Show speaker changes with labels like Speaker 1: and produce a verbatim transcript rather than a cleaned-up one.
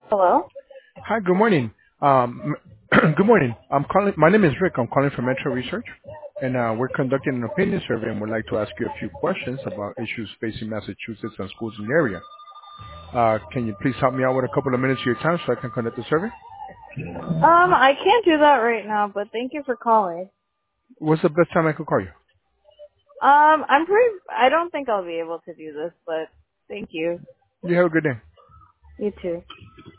Speaker 1: Hello?
Speaker 2: Hi, good morning. Um, good morning. I'm calling. My name is Rick. I'm calling from Metro Research, and uh, we're conducting an opinion survey, and would like to ask you a few questions about issues facing Massachusetts and schools in the area. Uh, can you please help me out with a couple of minutes of your time so I can conduct the survey?
Speaker 1: Um, I can't do that right now, but thank you for calling.
Speaker 2: What's the best time I could call you?
Speaker 1: Um, I'm pretty, I don't think I'll be able to do this, but thank you.
Speaker 2: You have a good day.
Speaker 1: You too.